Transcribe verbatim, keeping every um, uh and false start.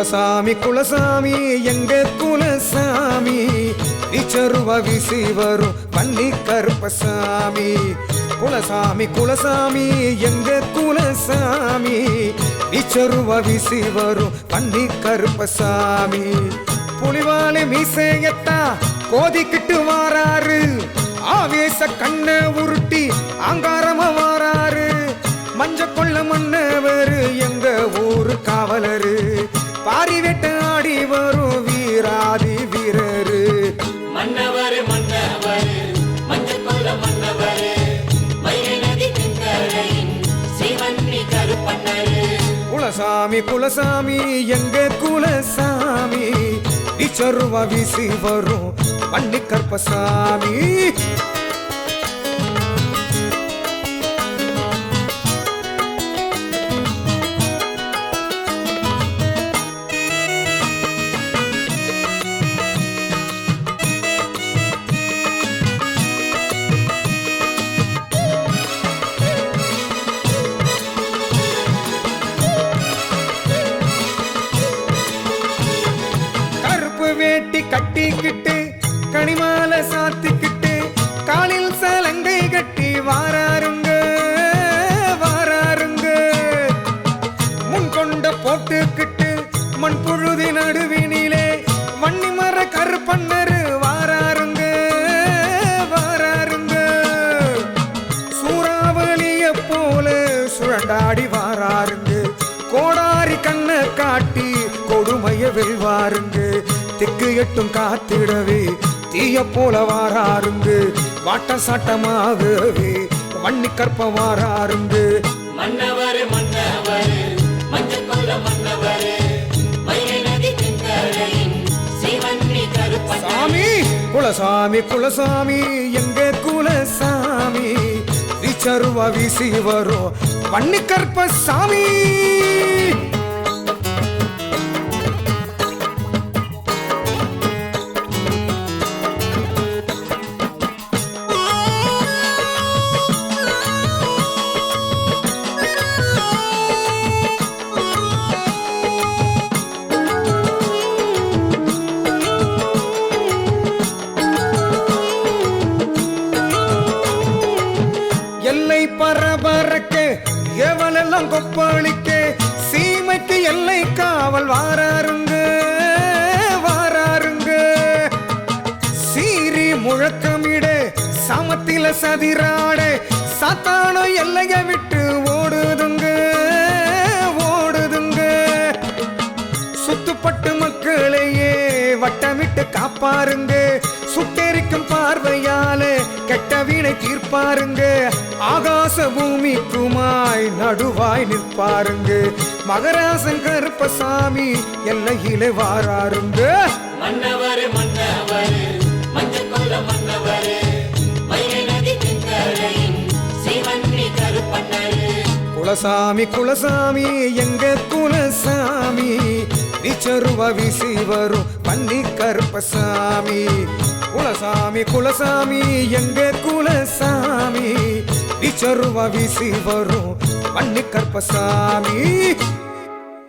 குலசாமி குலசாமி எங்க குலசாமி விச்சருவ விசி வரும் பன்னி கருப்பசாமி குலசாமி குலசாமி எங்க குலசாமி விச்சருவ விசி வரும் பன்னி கருப்பசாமி புலிவாலை மீசையத்தா கோதிக்கிட்டு வாராரு ஆவேச கண்ண உருட்டி ஆங்காரமா வாராரு மஞ்ச கொள்ள மன்னவரு எங்க ஊரு காவலரு பாரி வெட்ட ஆடி வரும் வீராதி வீரரு மன்னவரு மன்னவரு மஞ்ச கொள்ள மன்னவரு வைகை நதி தென்கரையின் சிவன்னி கருப்பண்ணரு குலசாமி குலசாமி எங்க குலசாமி விச்சருவ விசி வரும் பன்னி கருப்பசாமி வேட்டி கட்டிக்கிட்டு கனிமால சாத்திக்கிட்டு காலில் சலங்கை கட்டி வாராருங்க வாராருங்க முன் கொண்ட போட்டுக்கிட்டு மண் புழுதி நடுவினிலே வன்னி மர கருப்பண்ணரு வாராருங்க வாராருங்க சூறாவளிய போல சுழண்டாடி வாராருங்க கோடாரி கண்ணை காட்டி கொடுமைய வெல்வாருங்க திக்கு எட்டும் காத்திடவே தீய போல வாராருங்க வாட்ட சாட்டமாகவே வன்னி கற்ப வாராருங்க மன்னவரு மன்னவரு மஞ்ச கொள்ள மன்னவரு வைகை நதி தென்கரையின் சிவன்னி கருப்பண்ணரு குலசாமி குலசாமி எங்க குலசாமி விச்சருவ விசி வரும் வன்னி கற்பசாமி எல்லை பரபரக்க எவனெல்லாம் கொப்பளிக்க சீமைக்கு எல்லை காவல் வாராருங்க வாராருங்க சீரி முழக்கமிட சமத்தில சதிராட சாத்தானோ எல்லைய விட்டு ஓடுதுங்க ஓடுதுங்க சுத்துப்பட்டு மக்களையே வட்டமிட்டு காப்பாருங்க சுட்டெரிக்கும் பார்வையால கெட்ட வீணை தீர்ப்பாருங்க ஆகாச பூமிக்குமாய் நடுவாய் நிற்பாருங்க மகராசன் கருப்பசாமி எல்லையிலே வாராருங்க மன்னவரு மன்னவரு மஞ்ச கொள்ள மன்னவரு வைகை நதி தென்கரையின் சிவன்னி கருப்பண்ணரு குலசாமி குலசாமி எங்க குலசாமி விச்சருவ விசி வரும் பன்னி கருப்பசாமி குலசாமி குலசாமி எங்க குலசாமி விச்சருவ விசி வரும் பன்னி கருப்பசாமி